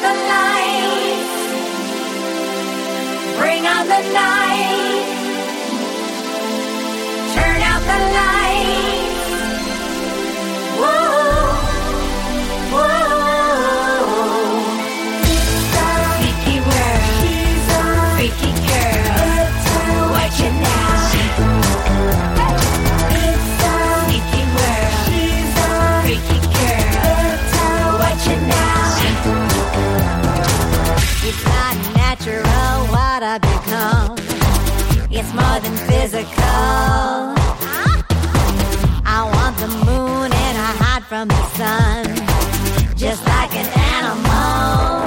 the lights. Bring on the night. Turn out the lights. Whoa, whoa. Freaky world, freaky girl. What you now? Freaky world, freaky girl. What you now? It's not natural what I've become. It's more than physical. I want the moon and I hide from the sun, just like an animal.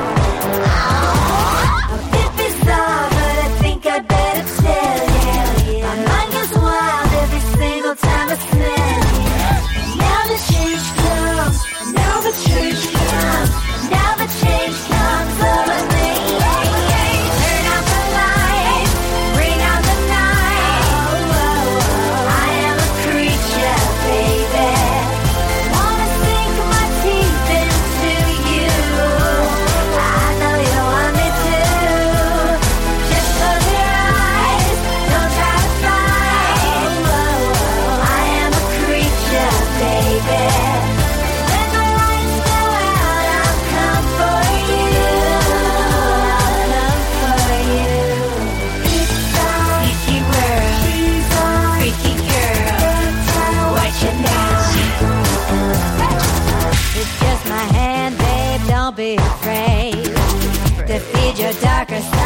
A bit bizarre, but I think I'd better tell you. My mind goes wild every single time I smell you. Now the change comes, now the change comes, now the change comes over me. Turn out the lights, bring out the night. I am a creature, baby. Wanna sink my teeth into you. I know you want me to. Just close your eyes, don't try to fight. I am a creature, baby. When the lights go out, I'll come for you. I'll come for you. Freaky world, freaky girl. What you now? It's just my hand, babe. Don't be afraid to feed your darker side.